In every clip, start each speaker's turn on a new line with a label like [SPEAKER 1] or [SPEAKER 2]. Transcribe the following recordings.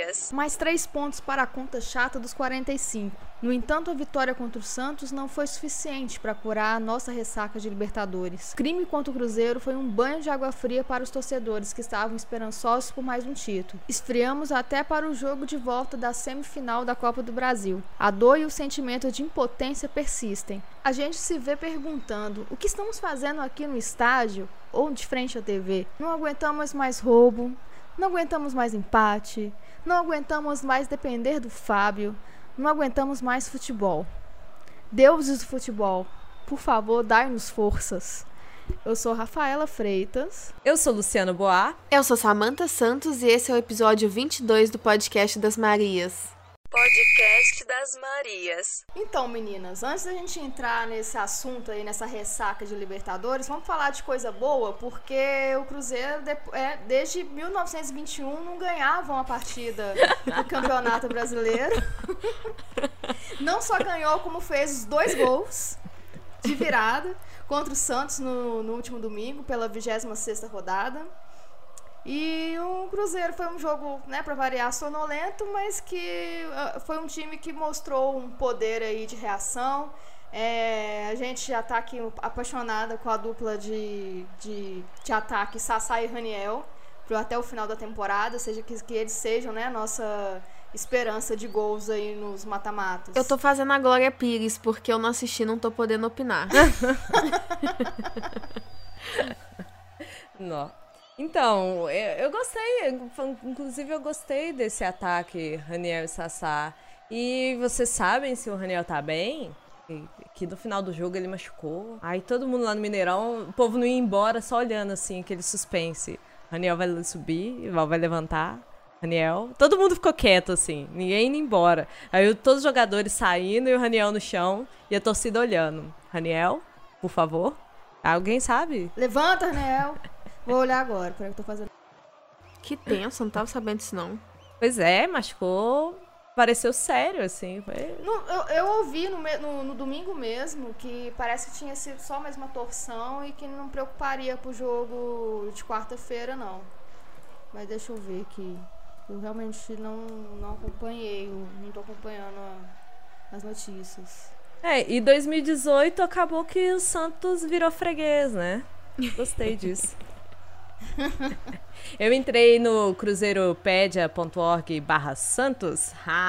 [SPEAKER 1] Marias.
[SPEAKER 2] Mais 3 pontos para a conta chata dos 45. No entanto, a vitória contra o Santos não foi suficiente para curar a nossa ressaca de Libertadores. O crime contra o Cruzeiro foi um banho de água fria para os torcedores que estavam esperançosos por mais um título. Esfriamos até para o jogo de volta da semifinal da Copa do Brasil. A dor e o sentimento de impotência persistem. A gente se vê perguntando: o que estamos fazendo aqui no estádio ou de frente à TV? Não aguentamos mais roubo, não aguentamos mais empate, não aguentamos mais depender do Fábio, não aguentamos mais futebol. Deuses do futebol, por favor, dai-nos forças. Eu sou Rafaela Freitas.
[SPEAKER 3] Eu sou Luciano Boá.
[SPEAKER 4] Eu sou Samantha Santos e esse é o episódio 22 do Podcast das Marias.
[SPEAKER 1] Podcast das Marias.
[SPEAKER 2] Então, meninas, antes da gente entrar nesse assunto aí, nessa ressaca de Libertadores, vamos falar de coisa boa, porque o Cruzeiro, desde 1921, não ganhava uma partida do Campeonato Brasileiro. Não só ganhou, como fez os 2 gols de virada contra o Santos no último domingo, pela 26ª rodada. E o Cruzeiro foi um jogo, né, para variar, sonolento, mas que foi um time que mostrou um poder aí de reação. A gente já tá aqui apaixonada com a dupla de ataque Sassá e Raniel até o final da temporada, seja que eles sejam, né, a nossa esperança de gols aí nos mata-matas.
[SPEAKER 4] Eu tô fazendo a Glória Pires, porque eu não assisti, não tô podendo opinar.
[SPEAKER 3] Não. Então, eu gostei, inclusive eu gostei desse ataque Raniel e Sassá. E vocês sabem se o Raniel tá bem? Que no final do jogo ele machucou. Aí todo mundo lá no Mineirão, o povo não ia embora só olhando assim, aquele suspense. Raniel vai subir, vai levantar. Raniel, todo mundo ficou quieto assim, ninguém indo embora. Aí todos os jogadores saindo e o Raniel no chão e a torcida olhando. Raniel, por favor, alguém sabe?
[SPEAKER 2] Levanta, Raniel. Vou olhar agora, peraí que eu tô fazendo.
[SPEAKER 4] Que tenso, não tava sabendo disso não.
[SPEAKER 3] Pois é, machucou, pareceu sério, assim. Foi...
[SPEAKER 2] Eu ouvi no domingo mesmo que parece que tinha sido só mais uma torção e que não preocuparia pro jogo de quarta-feira, não. Mas deixa eu ver aqui. Eu realmente não acompanhei, não tô acompanhando as notícias.
[SPEAKER 3] E 2018 acabou que o Santos virou freguês, né? Gostei disso. Eu entrei no cruzeiropedia.org/Santos.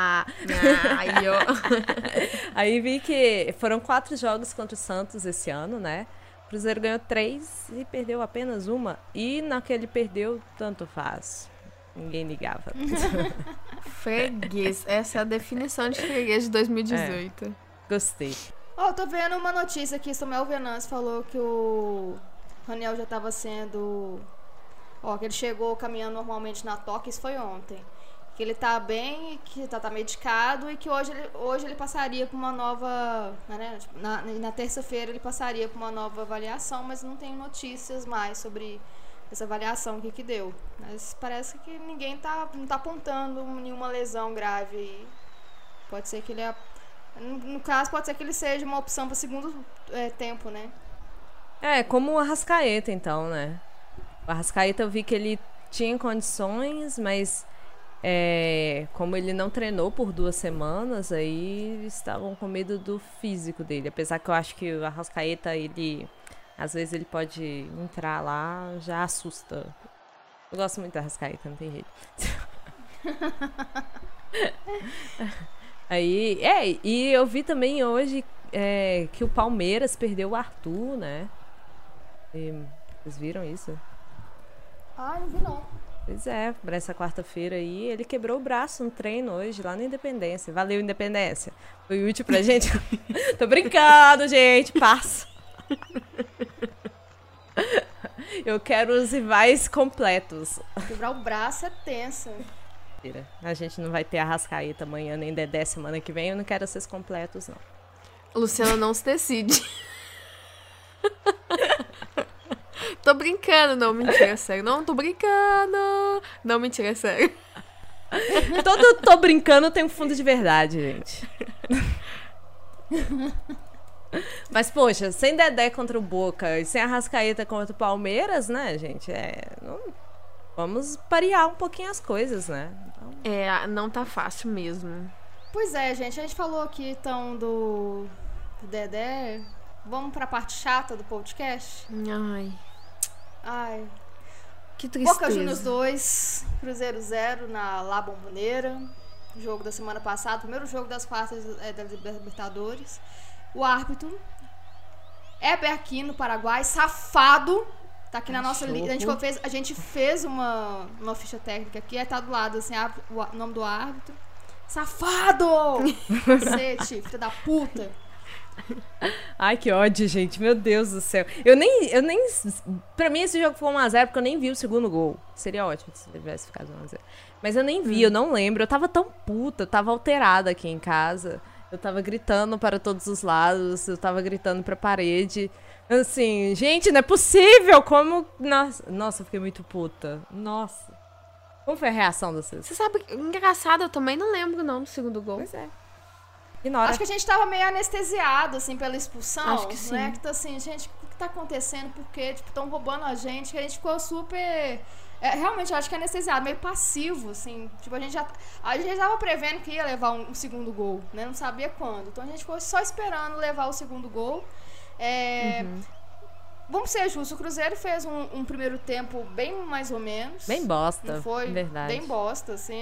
[SPEAKER 3] Aí vi que foram 4 jogos contra o Santos esse ano, né? O Cruzeiro ganhou 3 e perdeu apenas uma. E naquele perdeu, tanto faz. Ninguém ligava.
[SPEAKER 4] Freguês. Essa é a definição de freguês de 2018.
[SPEAKER 3] Gostei.
[SPEAKER 2] Eu tô vendo uma notícia aqui. Samuel Venâncio falou que o Raniel já estava sendo... que ele chegou caminhando normalmente na toca, isso foi ontem. Que ele tá bem, que tá medicado e que hoje ele passaria por uma nova... Né, na terça-feira ele passaria por uma nova avaliação, mas não tem notícias mais sobre essa avaliação que deu. Mas parece que ninguém não tá apontando nenhuma lesão grave aí. Pode ser que ele... No caso, pode ser que ele seja uma opção para segundo tempo, né?
[SPEAKER 3] Como o Arrascaeta, então, né? O Arrascaeta eu vi que ele tinha condições, mas como ele não treinou por 2 semanas, aí estavam com medo do físico dele. Apesar que eu acho que o Arrascaeta, às vezes ele pode entrar lá, já assusta. Eu gosto muito do Arrascaeta, não tem jeito. E eu vi também hoje que o Palmeiras perdeu o Arthur, né? Vocês viram isso?
[SPEAKER 2] Não vi não.
[SPEAKER 3] Pois é, para essa quarta-feira aí, ele quebrou o braço no treino hoje, lá na Independência. Valeu, Independência. Foi útil pra gente. Tô brincando, gente, passa. Eu quero os rivais completos.
[SPEAKER 2] Quebrar o braço é tenso.
[SPEAKER 3] A gente não vai ter Arrascaeta amanhã, nem Dedé semana que vem. Eu não quero esses completos, não.
[SPEAKER 4] Luciana não se decide. Tô brincando, não, mentira, sério. Não, tô brincando. Não, mentira, sério.
[SPEAKER 3] Todo tô brincando tem um fundo de verdade, gente. Mas, poxa, sem Dedé contra o Boca e sem Arrascaeta contra o Palmeiras, né, gente? Vamos parear um pouquinho as coisas, né? Então...
[SPEAKER 4] Não tá fácil mesmo.
[SPEAKER 2] Pois é, gente, a gente falou aqui então do Dedé. Vamos pra parte chata do podcast? Ai.
[SPEAKER 4] Que tristeza.
[SPEAKER 2] Boca Juniors 2, Cruzeiro 0 na La Bombonera. Jogo da semana passada, primeiro jogo das quartas da Libertadores. O árbitro Heber Aquino, Paraguai, safado. Tá aqui na nossa lista. A gente fez uma ficha técnica aqui, tá do lado, assim, o nome do árbitro. Safado! Cacete, filho da puta.
[SPEAKER 3] Ai, que ódio, gente. Meu Deus do céu. Eu nem... Pra mim, esse jogo foi 1x0 porque eu nem vi o segundo gol. Seria ótimo se tivesse ficado 1x0. Mas eu nem vi, eu não lembro. Eu tava tão puta, eu tava alterada aqui em casa. Eu tava gritando para todos os lados, eu tava gritando pra parede. Assim, gente, não é possível! Como... Nossa, eu fiquei muito puta. Nossa. Como foi a reação de vocês?
[SPEAKER 4] Você sabe, engraçado, eu também não lembro não do segundo gol.
[SPEAKER 3] Pois é. Ignora.
[SPEAKER 2] Acho que a gente tava meio anestesiado, assim, pela expulsão.
[SPEAKER 4] Acho que sim.
[SPEAKER 2] Né? Que tá assim, gente, o que tá acontecendo? Por quê? Tipo, tão roubando a gente. Que a gente ficou super... realmente, eu acho que é anestesiado, meio passivo, assim. Tipo, a gente já tava prevendo que ia levar um segundo gol, né? Não sabia quando. Então a gente ficou só esperando levar o segundo gol. Vamos ser justos, o Cruzeiro fez um primeiro tempo bem mais ou menos.
[SPEAKER 3] Bem bosta,
[SPEAKER 2] não foi?
[SPEAKER 3] verdade.
[SPEAKER 2] Bem bosta, assim,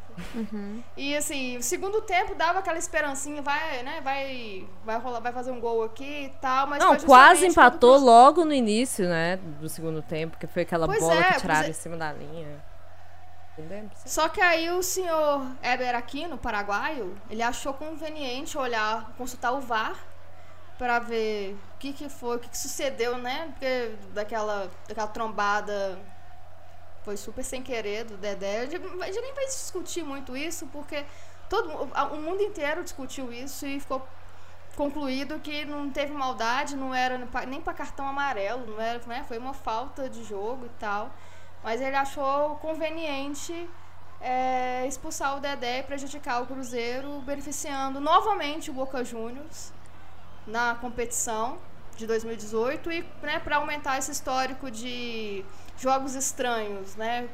[SPEAKER 2] E assim, o segundo tempo dava aquela esperancinha, vai rolar, vai fazer um gol aqui e tal, mas
[SPEAKER 3] não, quase empatou logo no início, né, do segundo tempo, que foi aquela bola que tiraram em cima da linha. Entendeu?
[SPEAKER 2] Só que aí o senhor Heber Aquino, paraguaio, ele achou conveniente consultar o VAR pra ver o que foi, o que sucedeu, né? Porque daquela trombada foi super sem querer do Dedé. A gente nem vai discutir muito isso, porque o mundo inteiro discutiu isso e ficou concluído que não teve maldade, não era nem pra cartão amarelo, não era, né? Foi uma falta de jogo e tal. Mas ele achou conveniente expulsar o Dedé e prejudicar o Cruzeiro, beneficiando novamente o Boca Juniors na competição de 2018 e, né, para aumentar esse histórico de jogos estranhos, né,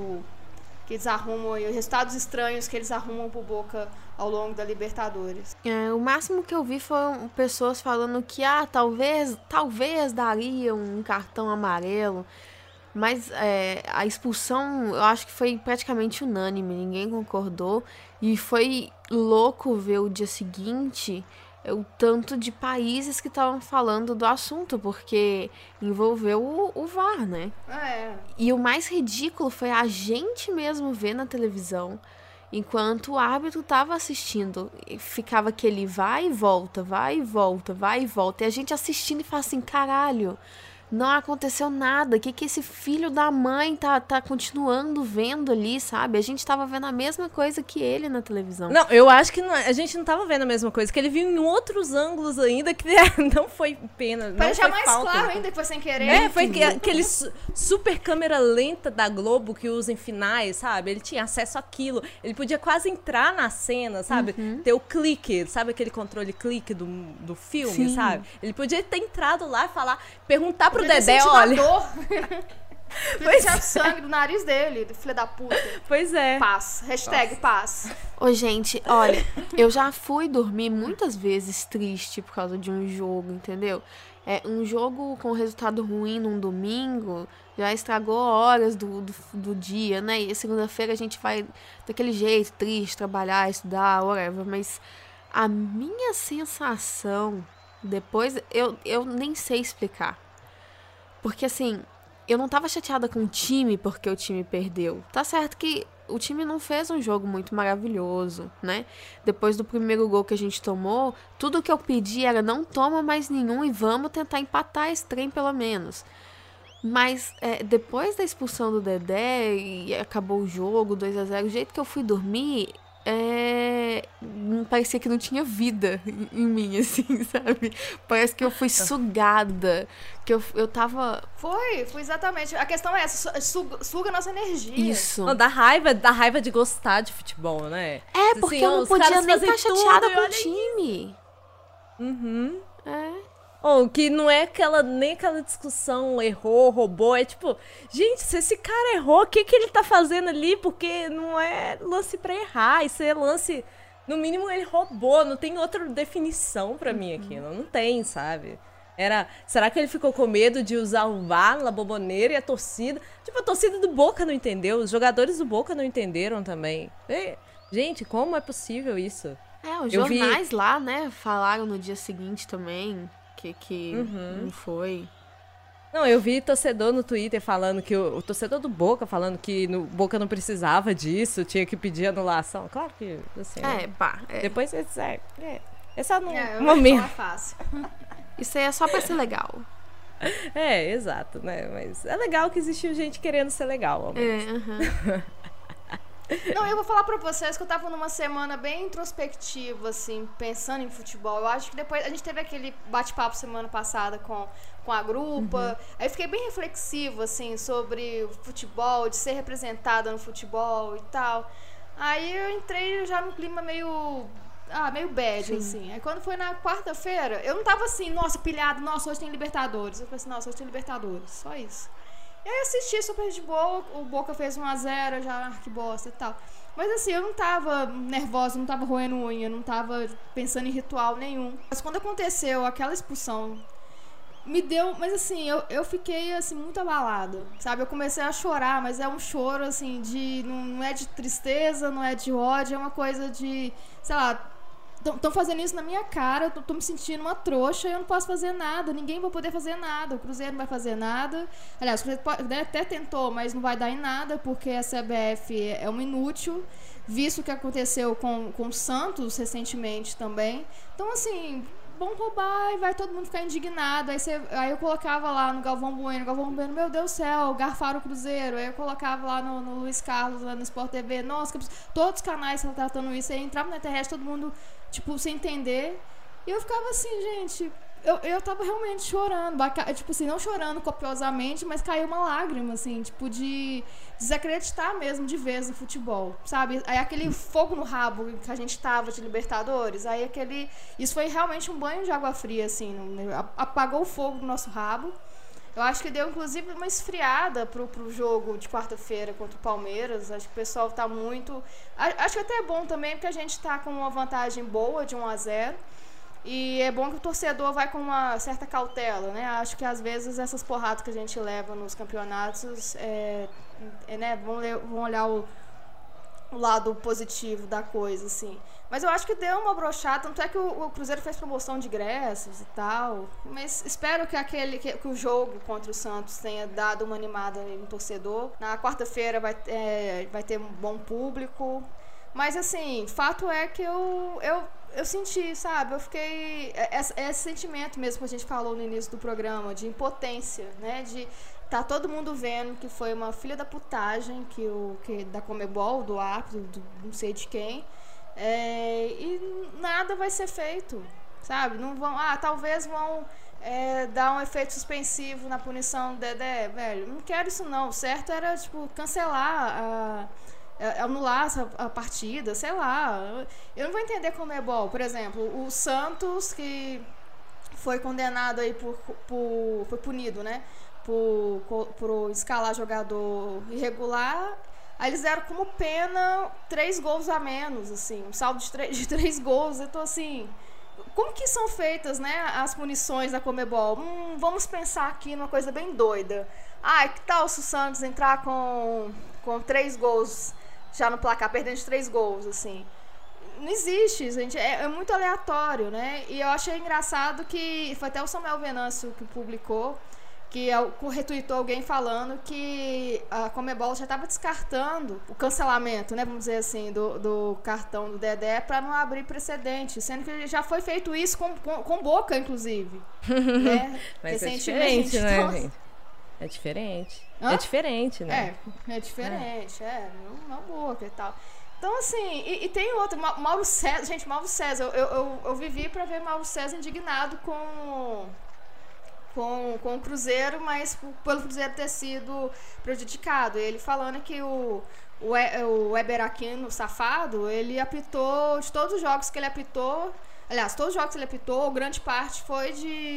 [SPEAKER 2] que eles arrumam, e resultados estranhos que eles arrumam pro Boca ao longo da Libertadores.
[SPEAKER 4] O máximo que eu vi foram pessoas falando que talvez daria um cartão amarelo, mas a expulsão eu acho que foi praticamente unânime, ninguém concordou, e foi louco ver o dia seguinte o tanto de países que estavam falando do assunto, porque envolveu o VAR, né? E o mais ridículo foi a gente mesmo ver na televisão, enquanto o árbitro estava assistindo. Ficava aquele vai e volta, vai e volta, vai e volta. E a gente assistindo e fala assim, caralho, não aconteceu nada. O que esse filho da mãe tá continuando vendo ali, sabe? A gente tava vendo a mesma coisa que ele na televisão.
[SPEAKER 3] Não, eu acho que a gente não tava vendo a mesma coisa, que ele viu em outros ângulos ainda, que não foi pena.
[SPEAKER 2] Pra deixar mais claro ainda que foi sem querer.
[SPEAKER 3] Foi aquele super câmera lenta da Globo que usa em finais, sabe? Ele tinha acesso àquilo. Ele podia quase entrar na cena, sabe? Ter o clique, sabe aquele controle clique do filme, sabe? Ele podia ter entrado lá e perguntar pro Dedé, olha.
[SPEAKER 2] Pois é. Sangue do nariz dele, do filho da puta.
[SPEAKER 3] Pois é.
[SPEAKER 2] Paz. Hashtag paz.
[SPEAKER 4] Ô, gente, olha, eu já fui dormir muitas vezes triste por causa de um jogo, entendeu? Um jogo com resultado ruim num domingo já estragou horas do dia, né? E segunda-feira a gente vai daquele jeito, triste, trabalhar, estudar, whatever. Mas a minha sensação depois, eu nem sei explicar. Porque, assim, eu não tava chateada com o time porque o time perdeu. Tá certo que o time não fez um jogo muito maravilhoso, né? Depois do primeiro gol que a gente tomou, tudo que eu pedi era não toma mais nenhum e vamos tentar empatar esse trem pelo menos. Mas depois da expulsão do Dedé e acabou o jogo, 2-0, o jeito que eu fui dormir... parecia que não tinha vida em mim, assim, sabe? Parece que eu fui sugada, que eu tava...
[SPEAKER 2] Foi exatamente. A questão é essa, suga nossa energia.
[SPEAKER 4] Isso.
[SPEAKER 3] Não, dá raiva de gostar de futebol, né?
[SPEAKER 4] Porque eu não podia nem estar chateada com o time.
[SPEAKER 3] Ou que não é nem aquela discussão errou, roubou, é tipo, gente, se esse cara errou, o que ele tá fazendo ali? Porque não é lance pra errar, isso é lance, no mínimo ele roubou, não tem outra definição pra mim aquilo, não tem, sabe? Será que ele ficou com medo de usar o VAR na Bombonera e a torcida? Tipo, a torcida do Boca não entendeu, os jogadores do Boca não entenderam também. Gente, como é possível isso?
[SPEAKER 4] Os jornais lá, né, falaram no dia seguinte também que não foi.
[SPEAKER 3] Não, eu vi torcedor no Twitter falando que o torcedor do Boca falando que no Boca não precisava disso, tinha que pedir anulação. Claro que, assim... Depois, essa não é momento.
[SPEAKER 2] É fácil.
[SPEAKER 4] Isso aí é só pra ser legal.
[SPEAKER 3] Exato, né? Mas é legal que existiu gente querendo ser legal, ao menos.
[SPEAKER 2] Não, eu vou falar pra vocês que eu tava numa semana bem introspectiva, assim, pensando em futebol. Eu acho que depois... A gente teve aquele bate-papo semana passada com a grupa. Aí eu fiquei bem reflexiva, assim, sobre o futebol, de ser representada no futebol e tal. Aí eu entrei já num clima meio bad, assim. Aí quando foi na quarta-feira, eu não tava assim, nossa, pilhado, nossa, hoje tem Libertadores. Eu falei assim, nossa, hoje tem Libertadores, só isso. E aí eu assisti super de boa, o Boca fez 1-0, já, que bosta e tal. Mas assim, eu não tava nervosa, não tava roendo unha, não tava pensando em ritual nenhum. Mas quando aconteceu aquela expulsão, me deu... Mas assim, eu fiquei assim, muito abalada, sabe? Eu comecei a chorar, mas é um choro assim, não é de tristeza, não é de ódio, é uma coisa de, sei lá... Estão fazendo isso na minha cara, eu tô me sentindo uma trouxa e eu não posso fazer nada, ninguém vai poder fazer nada, o Cruzeiro não vai fazer nada. Aliás, o Cruzeiro até tentou, mas não vai dar em nada, porque a CBF é um inútil, visto o que aconteceu com o Santos recentemente também. Então, assim, vão roubar e vai todo mundo ficar indignado. Aí eu colocava lá no Galvão Bueno, meu Deus do céu, garfaram o Cruzeiro. Aí eu colocava lá no Luiz Carlos, lá no Sport TV, nossa, todos os canais estão tratando isso. Aí entrava na internet, todo mundo, tipo, sem entender. E eu ficava assim, gente, eu tava realmente chorando, tipo assim, não chorando copiosamente, mas caiu uma lágrima, assim, tipo, de desacreditar mesmo de vez no futebol, sabe? Aí aquele fogo no rabo que a gente tava de Libertadores, isso foi realmente um banho de água fria, assim, apagou o fogo do nosso rabo. Eu acho que deu, inclusive, uma esfriada pro jogo de quarta-feira contra o Palmeiras. Acho que o pessoal tá muito... Acho que até é bom também, porque a gente tá com uma vantagem boa de 1-0. E é bom que o torcedor vai com uma certa cautela, né? Acho que, às vezes, essas porradas que a gente leva nos campeonatos, né, vão olhar o lado positivo da coisa, assim. Mas eu acho que deu uma broxada, tanto é que o Cruzeiro fez promoção de ingressos e tal. Mas espero que o jogo contra o Santos tenha dado uma animada no torcedor. Na quarta-feira vai ter um bom público. Mas, assim, fato é que eu senti, sabe? Eu fiquei... Esse sentimento mesmo que a gente falou no início do programa, de impotência, né? De tá todo mundo vendo que foi uma filha da putagem que da Conmebol, do árbitro, não sei de quem. E nada vai ser feito, sabe? Não vão... talvez vão dar um efeito suspensivo na punição do Dedé. Velho, não quero isso não. O certo era, tipo, cancelar anular a partida, sei lá. Eu não vou entender como é bom. Por exemplo, o Santos, que foi condenado aí foi punido, né? Por escalar jogador irregular. Aí eles deram como pena 3 gols a menos, assim, um saldo de 3 gols. Eu tô assim... Como que são feitas, né, as punições da Conmebol? Vamos pensar aqui numa coisa bem doida. Que tal se o Santos entrar com 3 gols já no placar, perdendo de 3 gols, assim? Não existe, gente. É muito aleatório, né? E eu achei engraçado que... Foi até o Samuel Venâncio que publicou, que retweetou alguém falando que a Conmebol já estava descartando o cancelamento, né, vamos dizer assim, do cartão do Dedé para não abrir precedente, sendo que já foi feito isso com Boca, inclusive. Né?
[SPEAKER 3] Mas é diferente, né, gente? É diferente.
[SPEAKER 2] Hã?
[SPEAKER 3] É diferente, né?
[SPEAKER 2] É diferente, não Boca e tal. Então, assim, e tem outro, Mauro César. Gente, Mauro César, eu vivi para ver Mauro César indignado com o Cruzeiro, mas pelo Cruzeiro ter sido prejudicado. Ele falando que o Weber Aquino, safado, ele apitou, de todos os jogos que ele apitou, Aliás, todos os jogos que ele apitou, grande parte foi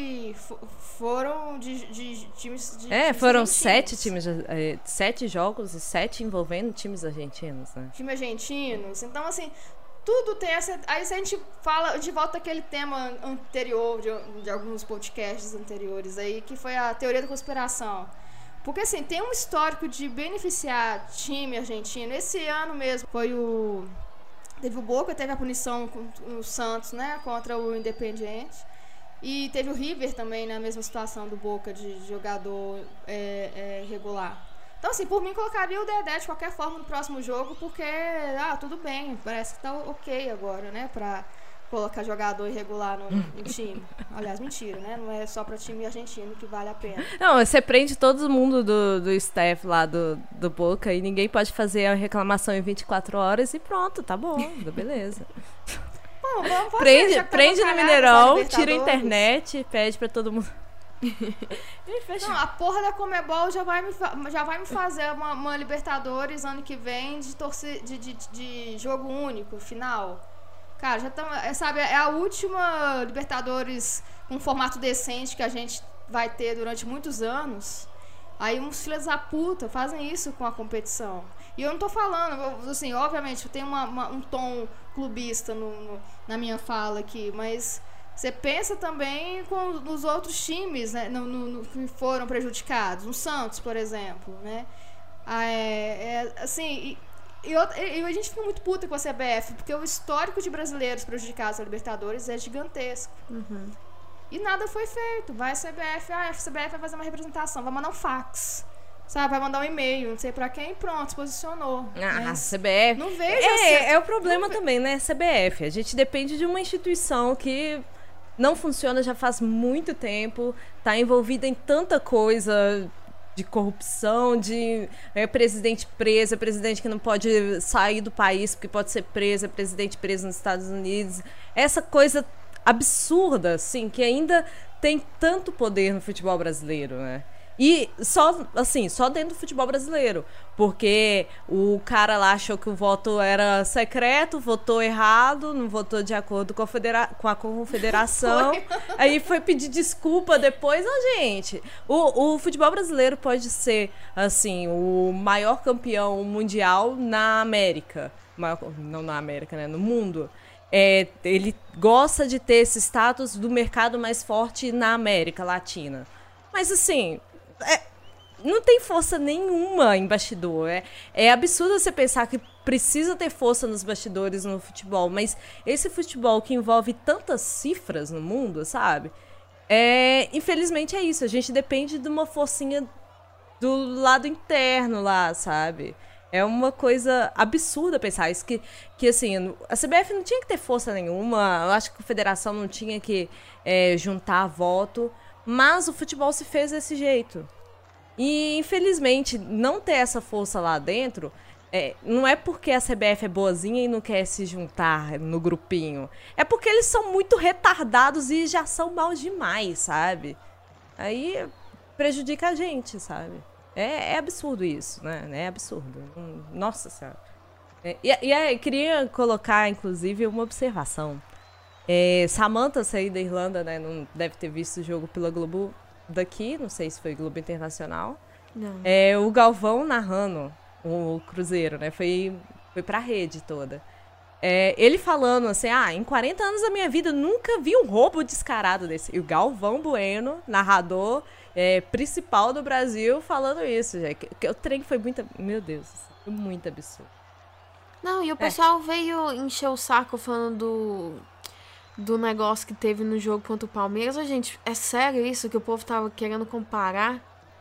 [SPEAKER 2] foram de times de
[SPEAKER 3] foram
[SPEAKER 2] argentinos.
[SPEAKER 3] 7 jogos e 7 envolvendo times argentinos, né?
[SPEAKER 2] Time argentinos. Então, assim, tudo tem essa... Aí se a gente fala, a gente volta àquele tema anterior, de alguns podcasts anteriores aí, que foi a teoria da conspiração. Porque, assim, tem um histórico de beneficiar time argentino. Esse ano mesmo foi teve o Boca, teve a punição com o Santos, né, contra o Independiente. E teve o River também na mesma situação do Boca, de jogador irregular. Então, assim, por mim, colocaria o Dedé de qualquer forma no próximo jogo, porque, tudo bem, parece que tá ok agora, né, pra colocar jogador irregular no time. Aliás, mentira, né? Não é só pra time argentino que vale a pena.
[SPEAKER 3] Não, você prende todo mundo do staff lá do Boca e ninguém pode fazer a reclamação em 24 horas e pronto, tá bom, beleza.
[SPEAKER 2] Bom, vamos fazer,
[SPEAKER 3] prende no Mineirão, tira a internet, pede pra todo mundo.
[SPEAKER 2] Não, a porra da Conmebol já vai me fazer uma Libertadores ano que vem de jogo único, final. Cara, já estamos, sabe, é a última Libertadores com um formato decente que a gente vai ter durante muitos anos. Aí uns filhos da puta fazem isso com a competição. E eu não tô falando, assim, obviamente, tem um tom clubista na minha fala aqui, mas você pensa também nos outros times, né, que foram prejudicados. O Santos, por exemplo, né? Assim... E a gente fica muito puta com a CBF, porque o histórico de brasileiros prejudicados na Libertadores é gigantesco.
[SPEAKER 4] Uhum.
[SPEAKER 2] E nada foi feito. Vai a CBF, a CBF vai fazer uma representação, vai mandar um fax, sabe? Vai mandar um e-mail, não sei pra quem, pronto, se posicionou.
[SPEAKER 3] A CBF...
[SPEAKER 2] Não vejo
[SPEAKER 3] é o problema também, né? CBF. A gente depende de uma instituição que não funciona já faz muito tempo, tá envolvida em tanta coisa... de corrupção, de presidente preso, presidente que não pode sair do país porque pode ser preso, presidente preso nos Estados Unidos. Essa coisa absurda, assim, que ainda tem tanto poder no futebol brasileiro, né? E só dentro do futebol brasileiro. Porque o cara lá achou que o voto era secreto, votou errado, não votou de acordo com a confederação. Aí foi pedir desculpa depois. Não, gente, o futebol brasileiro pode ser, assim, o maior campeão mundial na América. Não na América, né? No mundo. Ele gosta de ter esse status do mercado mais forte na América Latina. Mas, assim... não tem força nenhuma em bastidor. É absurdo você pensar que precisa ter força nos bastidores no futebol, mas esse futebol que envolve tantas cifras no mundo, sabe? Infelizmente é isso. A gente depende de uma forcinha do lado interno lá, sabe? É uma coisa absurda pensar isso, que assim, a CBF não tinha que ter força nenhuma, eu acho que a federação não tinha que juntar voto, mas o futebol se fez desse jeito. E, infelizmente, não ter essa força lá dentro, não é porque a CBF é boazinha e não quer se juntar no grupinho. É porque eles são muito retardados e já são maus demais, sabe? Aí prejudica a gente, sabe? É absurdo isso, né? É absurdo. Nossa Senhora. Eu queria colocar, inclusive, uma observação. Samantha saiu da Irlanda, né? Não deve ter visto o jogo pela Globo daqui, não sei se foi Globo Internacional.
[SPEAKER 4] Não.
[SPEAKER 3] O Galvão narrando o Cruzeiro, né? Foi pra rede toda. Ele falando assim, em 40 anos da minha vida eu nunca vi um roubo descarado desse. E o Galvão Bueno, narrador principal do Brasil, falando isso, gente. Que o trem foi muito... Meu Deus, foi muito absurdo.
[SPEAKER 4] Não, e o pessoal veio encher o saco falando do negócio que teve no jogo contra o Palmeiras. Gente, é sério isso que o povo tava querendo comparar?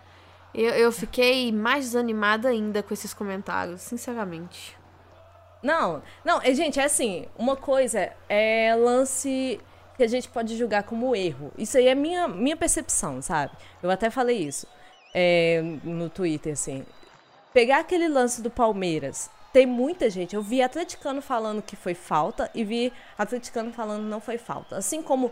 [SPEAKER 4] Eu fiquei mais desanimada ainda com esses comentários, sinceramente.
[SPEAKER 3] Não, gente, é assim, uma coisa é lance que a gente pode julgar como erro. Isso aí é minha percepção, sabe? Eu até falei isso no Twitter, assim. Pegar aquele lance do Palmeiras, tem muita gente, eu vi atleticano falando que foi falta e vi atleticano falando que não foi falta. Assim como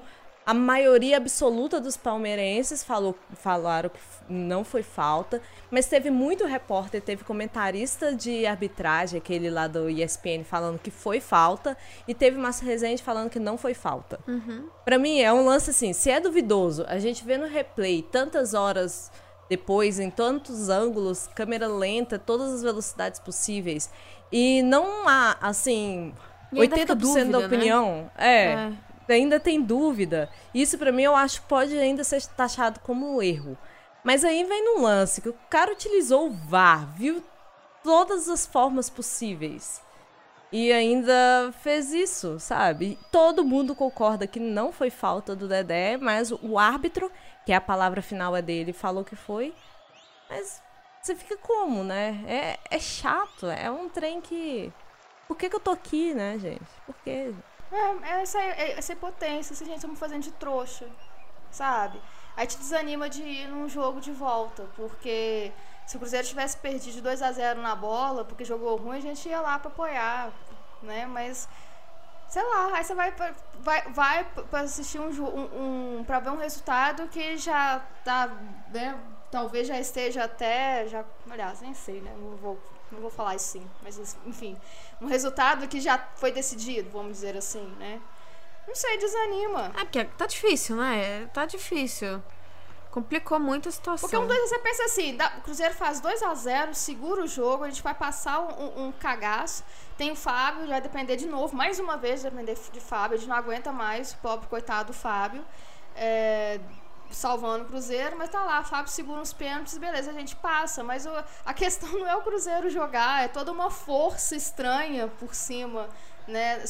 [SPEAKER 3] A maioria absoluta dos palmeirenses falaram que não foi falta, mas teve muito repórter, teve comentarista de arbitragem, aquele lá do ESPN, falando que foi falta, e teve Márcio Rezende falando que não foi falta. Pra mim, é um lance assim, se é duvidoso, a gente vê no replay tantas horas depois, em tantos ângulos, câmera lenta, todas as velocidades possíveis, e não há, assim,
[SPEAKER 4] E ainda
[SPEAKER 3] 80%
[SPEAKER 4] fica
[SPEAKER 3] da
[SPEAKER 4] dúvida,
[SPEAKER 3] opinião, ainda tem dúvida. Isso pra mim eu acho que pode ainda ser taxado como um erro. Mas aí vem no lance que o cara utilizou o VAR, viu todas as formas possíveis e ainda fez isso, sabe? Todo mundo concorda que não foi falta do Dedé, mas o árbitro, que a palavra final é dele, falou que foi. Mas você fica como, né? É chato, é um trem que... Por que eu tô aqui, né, gente? Por quê?
[SPEAKER 2] Essa impotência, essa gente estamos fazendo de trouxa, sabe? Aí te desanima de ir num jogo de volta, porque se o Cruzeiro tivesse perdido de 2-0 na bola, porque jogou ruim, a gente ia lá pra apoiar, né? Mas, sei lá, aí você vai pra assistir pra ver um resultado que já tá, né? Talvez já esteja até, aliás, nem sei, né? Não vou falar isso sim, mas enfim, um resultado que já foi decidido, vamos dizer assim, né? Não sei, desanima.
[SPEAKER 4] Porque tá difícil, né? Tá difícil. Complicou muito a situação.
[SPEAKER 2] Porque você pensa assim, o Cruzeiro faz 2-0, segura o jogo, a gente vai passar um cagaço. Tem o Fábio, vai depender de novo, mais uma vez, depender de Fábio, a gente não aguenta mais, o pobre coitado do Fábio. Salvando o Cruzeiro, mas tá lá, o Fábio segura uns pênaltis, beleza, a gente passa, mas a questão não é o Cruzeiro jogar, é toda uma força estranha por cima, né,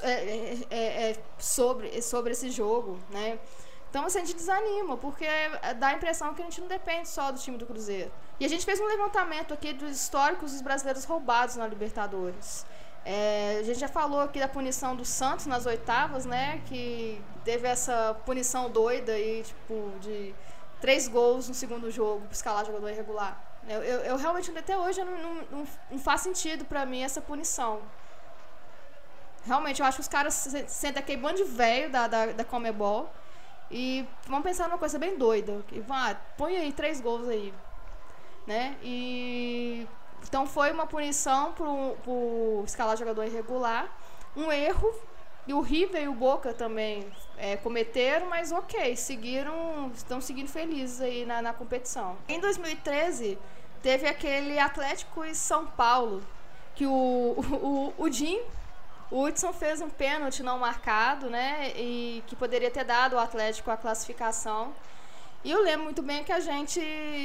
[SPEAKER 2] sobre esse jogo, né. Então assim, a gente desanima, porque dá a impressão que a gente não depende só do time do Cruzeiro. E a gente fez um levantamento aqui dos históricos dos brasileiros roubados na Libertadores. A gente já falou aqui da punição do Santos nas oitavas, né? Que teve essa punição doida aí, tipo, de 3 gols no segundo jogo pra escalar jogador irregular. Eu realmente, até hoje, não faz sentido pra mim essa punição. Realmente, eu acho que os caras sentem aquele bando de velho da Conmebol e vão pensar numa coisa bem doida. Que, põe aí 3 gols aí, né? Então foi uma punição por escalar jogador irregular, um erro, e o River e o Boca também cometeram, mas estão seguindo felizes aí na competição. Em 2013, teve aquele Atlético e São Paulo, que o Hudson fez um pênalti não marcado, né, e que poderia ter dado ao Atlético a classificação. E eu lembro muito bem que a gente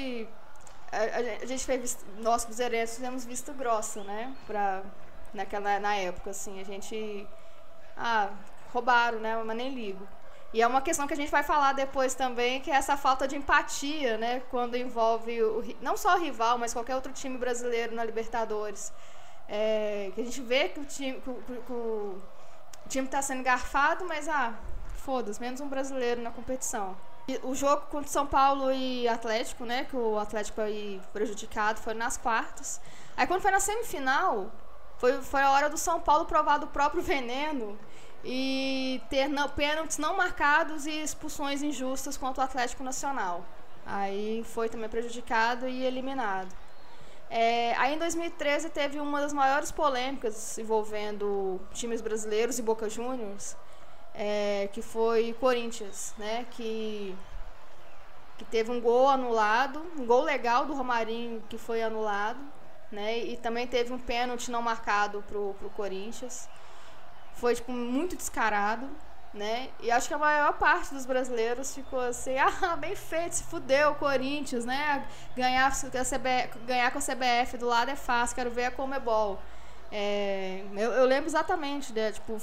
[SPEAKER 2] fez, nós cruzeirenses fizemos vista grossa, né, na época, assim, a gente, roubaram, né, mas nem ligo. E é uma questão que a gente vai falar depois também, que é essa falta de empatia, né, quando envolve não só o rival, mas qualquer outro time brasileiro na Libertadores. Que a gente vê que o time está sendo garfado, mas, foda-se, menos um brasileiro na competição. O jogo contra São Paulo e Atlético, né, que o Atlético foi prejudicado, foi nas quartas. Aí quando foi na semifinal, foi a hora do São Paulo provar do próprio veneno e ter pênaltis não marcados e expulsões injustas contra o Atlético Nacional. Aí foi também prejudicado e eliminado. Aí em 2013 teve uma das maiores polêmicas envolvendo times brasileiros e Boca Juniors, que foi Corinthians, né, que teve um gol anulado, um gol legal do Romarinho que foi anulado, né, e também teve um pênalti não marcado pro Corinthians. Foi tipo muito descarado, né, e acho que a maior parte dos brasileiros ficou assim, bem feito, se fudeu o Corinthians, né, ganhar com a CBF do lado é fácil, quero ver a Conmebol. Eu lembro exatamente, né, tipo,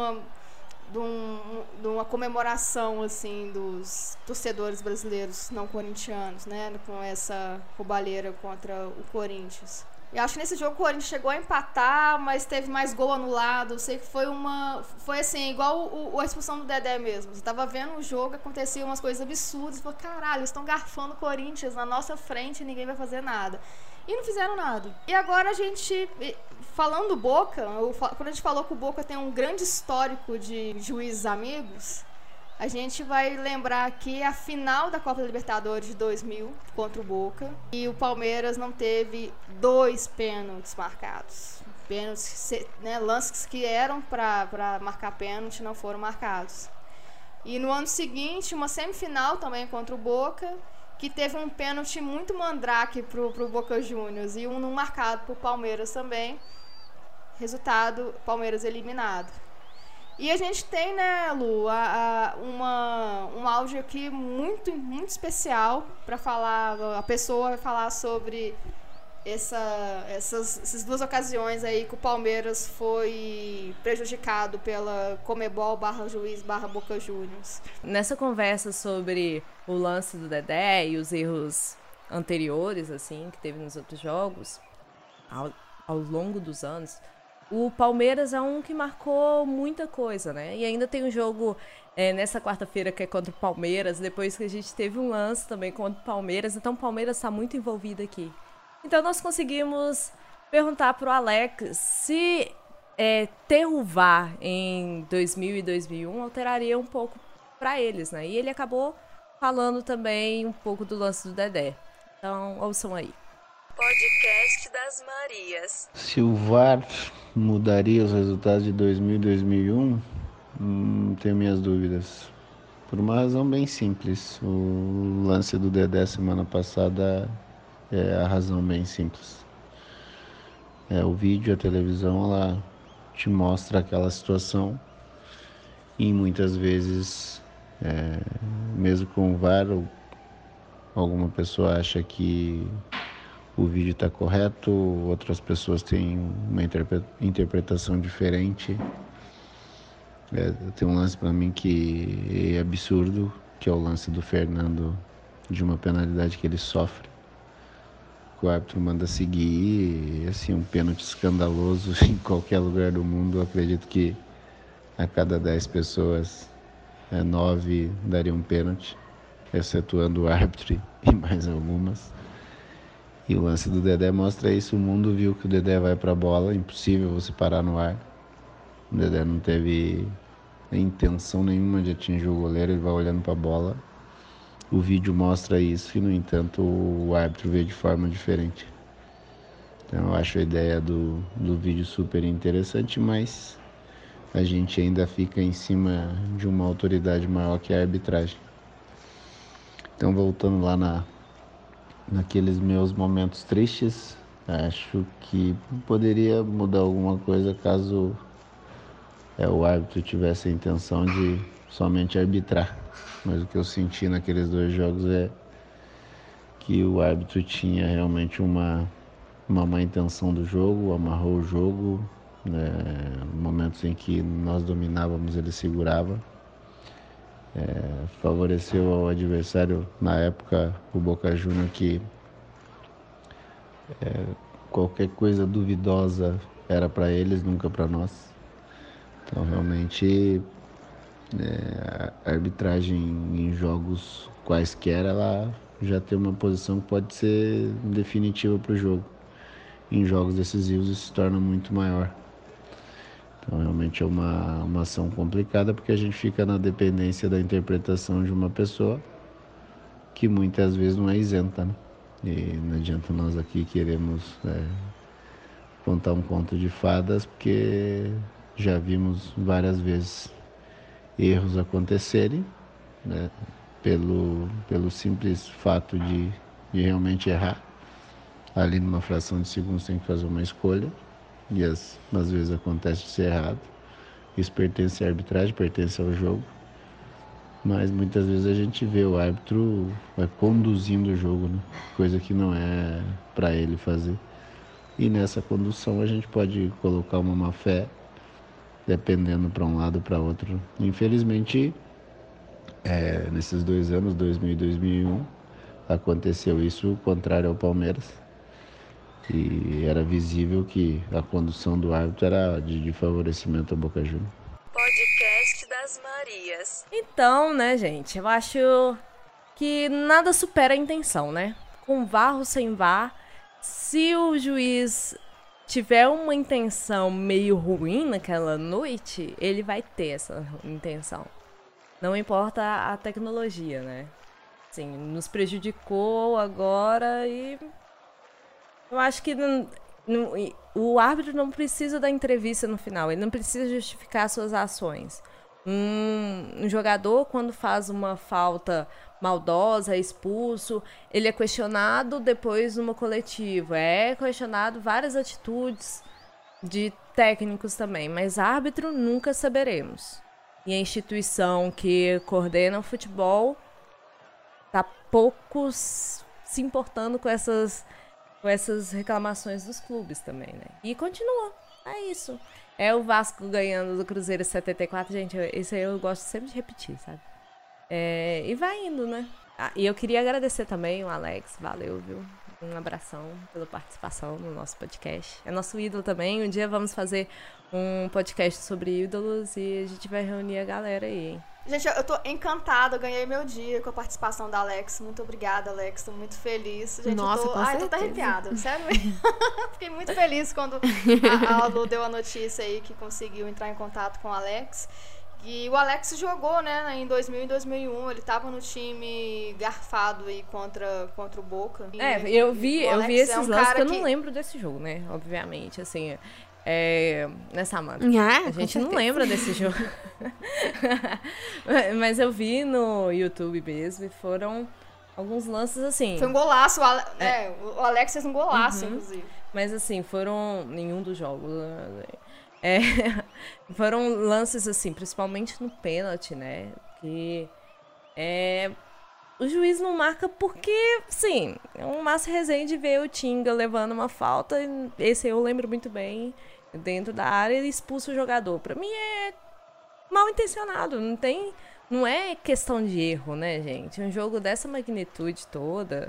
[SPEAKER 2] de uma comemoração assim dos torcedores brasileiros não corintianos, né, com essa roubalheira contra o Corinthians. E acho que nesse jogo o Corinthians chegou a empatar, mas teve mais gol anulado. Eu sei que foi assim, igual a expulsão do Dedé mesmo. Você tava vendo o jogo, aconteciam umas coisas absurdas. Você falou, caralho, eles estão garfando o Corinthians na nossa frente e ninguém vai fazer nada. E não fizeram nada. E agora a gente, falando do Boca, quando a gente falou que o Boca tem um grande histórico de juízes amigos, A gente vai lembrar aqui a final da Copa Libertadores de 2000 contra o Boca. E o Palmeiras não teve 2 pênaltis marcados. Pênaltis, né, lances que eram para marcar pênalti não foram marcados. E no ano seguinte, uma semifinal também contra o Boca, que teve um pênalti muito mandrake pro Boca Juniors e um não marcado pro Palmeiras também. Resultado, Palmeiras eliminado. E a gente tem, né, Lu, um áudio aqui muito, muito especial para falar. A pessoa vai falar sobre essas 2 ocasiões aí que o Palmeiras foi prejudicado pela Comebol /Juiz /Boca Juniors.
[SPEAKER 3] Nessa conversa sobre o lance do Dedé e os erros anteriores, assim, que teve nos outros jogos, ao longo dos anos, o Palmeiras é um que marcou muita coisa, né? E ainda tem um jogo nessa quarta-feira que é contra o Palmeiras, depois que a gente teve um lance também contra o Palmeiras, então o Palmeiras está muito envolvido aqui. Então nós conseguimos perguntar pro Alex se ter o VAR em 2000 e 2001 alteraria um pouco para eles, né? E ele acabou falando também um pouco do lance do Dedé. Então ouçam aí.
[SPEAKER 1] Podcast das Marias.
[SPEAKER 5] Se o VAR mudaria os resultados de 2000 e 2001, tenho minhas dúvidas. Por uma razão bem simples. O lance do Dedé semana passada é a razão bem simples. O vídeo, a televisão, ela te mostra aquela situação e muitas vezes, mesmo com o VAR, alguma pessoa acha que o vídeo está correto, outras pessoas têm uma interpretação diferente. Tem um lance para mim que é absurdo, que é o lance do Fernando, de uma penalidade que ele sofre, que o árbitro manda seguir, e assim, um pênalti escandaloso em qualquer lugar do mundo. Eu acredito que a cada 10 pessoas, 9 dariam um pênalti, excetuando o árbitro e mais algumas. E o lance do Dedé mostra isso. O mundo viu que o Dedé vai para a bola, impossível você parar no ar. O Dedé não teve intenção nenhuma de atingir o goleiro, ele vai olhando para a bola. O vídeo mostra isso e, no entanto, o árbitro vê de forma diferente. Então eu acho a ideia do vídeo super interessante, mas a gente ainda fica em cima de uma autoridade maior que a arbitragem. Então, voltando lá naqueles meus momentos tristes, acho que poderia mudar alguma coisa caso o árbitro tivesse a intenção de somente arbitrar. Mas o que eu senti naqueles 2 jogos é que o árbitro tinha realmente uma má intenção do jogo, amarrou o jogo, momentos em que nós dominávamos ele segurava. Favoreceu ao adversário, na época, o Boca Juniors, que qualquer coisa duvidosa era para eles, nunca para nós. Então, realmente, a arbitragem em jogos quaisquer, ela já tem uma posição que pode ser definitiva para o jogo. Em jogos decisivos, isso se torna muito maior. Então, realmente é uma ação complicada, porque a gente fica na dependência da interpretação de uma pessoa que muitas vezes não é isenta, né? E não adianta nós aqui queremos contar um conto de fadas, porque já vimos várias vezes erros acontecerem, né? Pelo simples fato de realmente errar. Ali numa fração de segundos tem que fazer uma escolha. E às vezes acontece de ser errado. Isso pertence à arbitragem, pertence ao jogo. Mas muitas vezes a gente vê o árbitro conduzindo o jogo, né? Coisa que não é para ele fazer. E nessa condução a gente pode colocar uma má fé, dependendo para um lado ou para outro. Infelizmente, nesses 2 anos, 2000 e 2001, aconteceu isso contrário ao Palmeiras. E era visível que a condução do árbitro era de favorecimento ao Boca Juniors.
[SPEAKER 1] Podcast das Marias.
[SPEAKER 3] Então, né, gente, eu acho que nada supera a intenção, né? Com VAR ou sem VAR, se o juiz tiver uma intenção meio ruim naquela noite, ele vai ter essa intenção. não importa a tecnologia, né? Assim, nos prejudicou agora e eu acho que o árbitro não precisa da entrevista no final, ele não precisa justificar suas ações. Um jogador, quando faz uma falta maldosa, é expulso, ele é questionado depois numa coletiva, é questionado várias atitudes de técnicos também, mas árbitro nunca saberemos. E a instituição que coordena o futebol tá pouco se importando com essas reclamações dos clubes também, né? E continua, é isso. É o Vasco ganhando do Cruzeiro 74, gente, isso aí eu gosto sempre de repetir, sabe? E vai indo, né? E eu queria agradecer também o Alex, valeu, viu? Um abração pela participação no nosso podcast. É nosso ídolo também, um dia vamos fazer um podcast sobre ídolos e a gente vai reunir a galera aí, hein?
[SPEAKER 2] Gente, eu tô encantada, eu ganhei meu dia com a participação da Alex. Muito obrigada, Alex, tô muito feliz. Gente,
[SPEAKER 4] Nossa,
[SPEAKER 2] eu tô até arrepiada, sério mesmo. Fiquei muito feliz quando a Lu deu a notícia aí que conseguiu entrar em contato com o Alex. E o Alex jogou, né, em 2000 e 2001, ele tava no time garfado aí contra o Boca.
[SPEAKER 3] Eu vi esses lances que eu não
[SPEAKER 2] que...
[SPEAKER 3] lembro desse jogo, né, obviamente, assim... né, Samanta? A gente não lembra desse jogo. Mas eu vi no YouTube mesmo e foram alguns lances assim.
[SPEAKER 2] Foi um golaço, o Alex fez um golaço, inclusive.
[SPEAKER 3] Mas assim, foram nenhum dos jogos. Foram lances assim, principalmente no pênalti, né? Que o juiz não marca porque, sim, é um Márcio Rezende ver o Tinga levando uma falta. Esse eu lembro muito bem. Dentro da área, ele expulsa o jogador. Pra mim é mal intencionado. Não é questão de erro, né, gente? Um jogo dessa magnitude toda.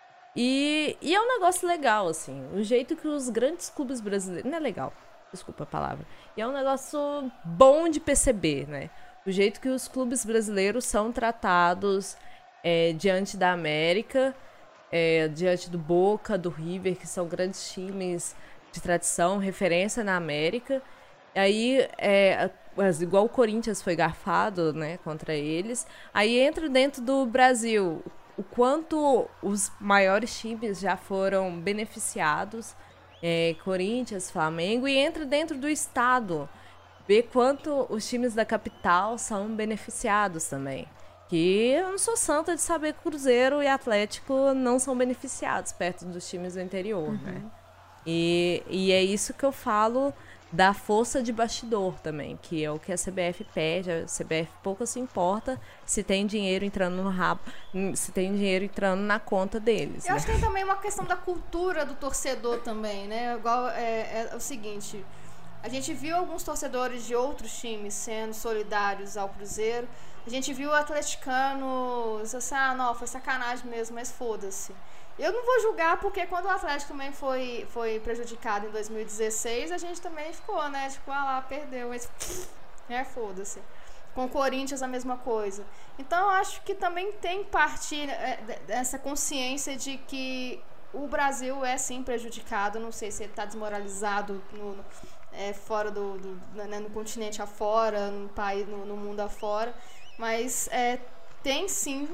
[SPEAKER 3] E é um negócio legal, assim. O jeito que os grandes clubes brasileiros... Não é legal, desculpa a palavra. E é um negócio bom de perceber, né? O jeito que os clubes brasileiros são tratados diante da América, diante do Boca, do River, que são grandes times de tradição, referência na América. Aí, igual o Corinthians foi garfado, né, contra eles. Aí entra dentro do Brasil o quanto os maiores times já foram beneficiados, Corinthians, Flamengo, e entra dentro do estado, vê quanto os times da capital são beneficiados também. Que eu não sou santa de saber que Cruzeiro e Atlético não são beneficiados perto dos times do interior, né? E é isso que eu falo da força de bastidor também, que é o que a CBF pede. A CBF pouco se importa se tem dinheiro entrando no rabo, se tem dinheiro entrando na conta deles.
[SPEAKER 2] Eu acho que tem também uma questão da cultura do torcedor também, né? Igual é o seguinte, a gente viu alguns torcedores de outros times sendo solidários ao Cruzeiro. A gente viu o atleticano, assim, não, foi sacanagem mesmo, mas foda-se. Eu não vou julgar, porque quando o Atlético também foi prejudicado em 2016, a gente também ficou, né? Tipo, lá, perdeu, mas foda-se. Com o Corinthians a mesma coisa. Então eu acho que também tem parte dessa consciência de que o Brasil é sim prejudicado. Não sei se ele está desmoralizado fora no continente afora, no país, no mundo afora, mas tem sim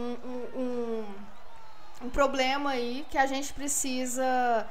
[SPEAKER 2] um problema aí que a gente precisa,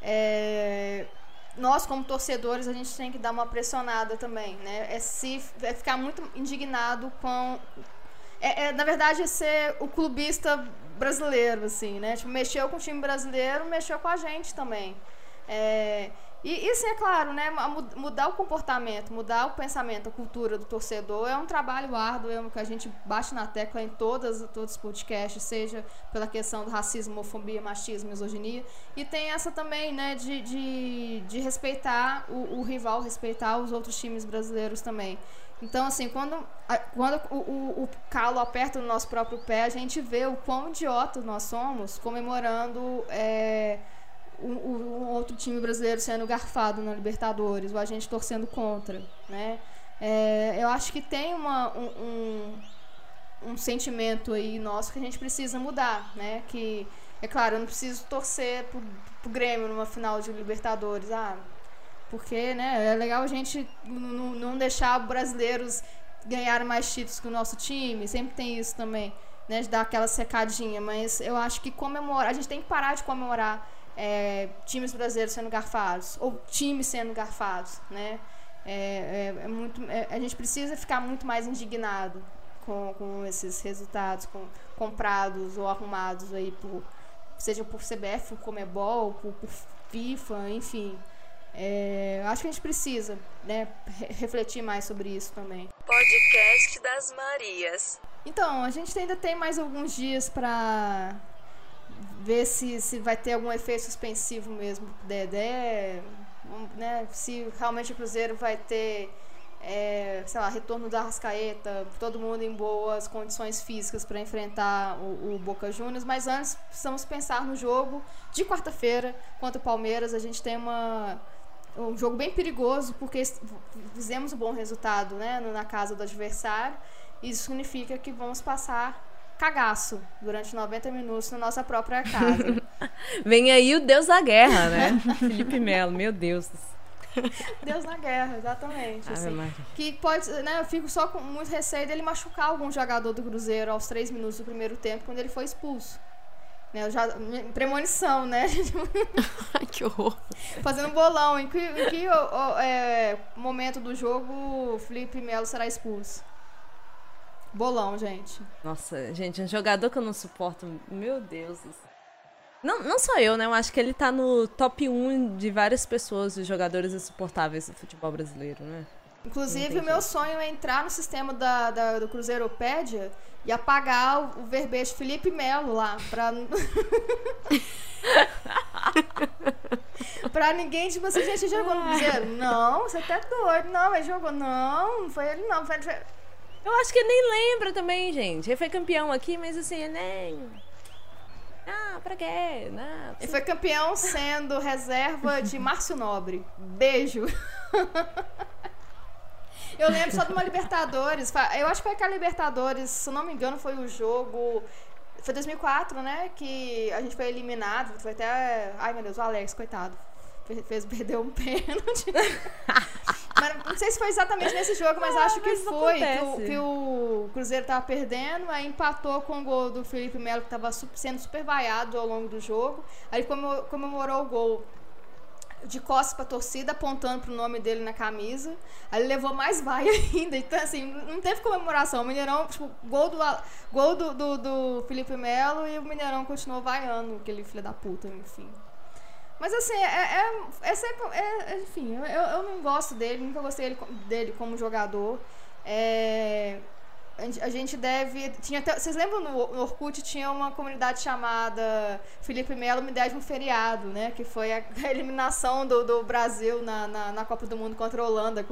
[SPEAKER 2] nós como torcedores, a gente tem que dar uma pressionada também, né? Ficar muito indignado com, na verdade, é ser o clubista brasileiro, assim, né? Tipo, mexeu com o time brasileiro, mexeu com a gente também. E assim, é claro, né, mudar o comportamento, mudar o pensamento, a cultura do torcedor é um trabalho árduo, é o que a gente bate na tecla em todos os podcasts, seja pela questão do racismo, homofobia, machismo, misoginia, e tem essa também, né, de respeitar o rival, respeitar os outros times brasileiros também. Então, assim, quando o calo aperta no nosso próprio pé, a gente vê o quão idiotas nós somos comemorando um outro time brasileiro sendo garfado na Libertadores, ou a gente torcendo contra, né? Eu acho que tem um sentimento aí nosso que a gente precisa mudar, né? Que, é claro, eu não preciso torcer pro Grêmio numa final de Libertadores, porque, né, é legal a gente não deixar brasileiros ganharem mais títulos que o nosso time, sempre tem isso também, né, de dar aquela secadinha, mas eu acho que a gente tem que parar de comemorar times brasileiros sendo garfados, ou times sendo garfados, né? A gente precisa ficar muito mais indignado com esses resultados comprados ou arrumados aí seja por CBF, por Conmebol, por FIFA, enfim. Acho que a gente precisa, né, refletir mais sobre isso também.
[SPEAKER 1] Podcast das Marias.
[SPEAKER 2] Então, a gente ainda tem mais alguns dias para ver se vai ter algum efeito suspensivo mesmo pro Dedé, né, se realmente o Cruzeiro vai ter sei lá, retorno da Arrascaeta, todo mundo em boas condições físicas para enfrentar o Boca Juniors, mas antes precisamos pensar no jogo de quarta-feira contra o Palmeiras. A gente tem um jogo bem perigoso, porque fizemos um bom resultado, né, na casa do adversário. Isso significa que vamos passar cagaço durante 90 minutos na nossa própria casa.
[SPEAKER 3] Vem aí o Deus da Guerra, né? Felipe Melo, meu Deus.
[SPEAKER 2] Deus na guerra, exatamente. Assim, que pode, né, eu fico só com muito receio dele machucar algum jogador do Cruzeiro aos 3 minutos do primeiro tempo, quando ele foi expulso. Né, premonição, né?
[SPEAKER 4] Ai, que horror.
[SPEAKER 2] Fazendo um bolão. Em que momento do jogo o Felipe Melo será expulso? Bolão, gente.
[SPEAKER 3] Nossa, gente, um jogador que eu não suporto, meu Deus. Não só eu, né? Eu acho que ele tá no top 1 de várias pessoas, de jogadores insuportáveis do futebol brasileiro, né?
[SPEAKER 2] Inclusive, o meu sonho é entrar no sistema do Cruzeiropédia e apagar o verbete Felipe Melo lá, pra ninguém, tipo assim, gente, jogou no Cruzeiro? Não, você tá doido. Não, ele jogou. Não foi ele não.
[SPEAKER 3] Eu acho que ele nem lembra também, gente. Ele foi campeão aqui, mas assim, ele nem... pra quê? Não,
[SPEAKER 2] ele foi campeão sendo reserva de Márcio Nobre. Beijo. Eu lembro só de uma Libertadores. Eu acho que foi aquela Libertadores, se eu não me engano, foi o jogo... Foi 2004, né? Que a gente foi eliminado. Foi até... Ai, meu Deus, o Alex, coitado. Perdeu um pênalti. Mas não sei se foi exatamente nesse jogo, mas acho que foi. Que o Cruzeiro tava perdendo, aí empatou com o gol do Felipe Melo, que tava sendo super vaiado ao longo do jogo. Aí comemorou o gol de costas pra torcida, apontando pro nome dele na camisa. Aí ele levou mais vaia ainda. Então, assim, não teve comemoração. O Mineirão, tipo, gol do Felipe Melo, e o Mineirão continuou vaiando, aquele filho da puta, enfim. Mas assim, sempre, enfim, eu não gosto dele, nunca gostei dele como jogador. A gente deve... Vocês lembram no Orkut tinha uma comunidade chamada Felipe Melo me deve um feriado, né? Que foi a eliminação do Brasil na Copa do Mundo contra a Holanda.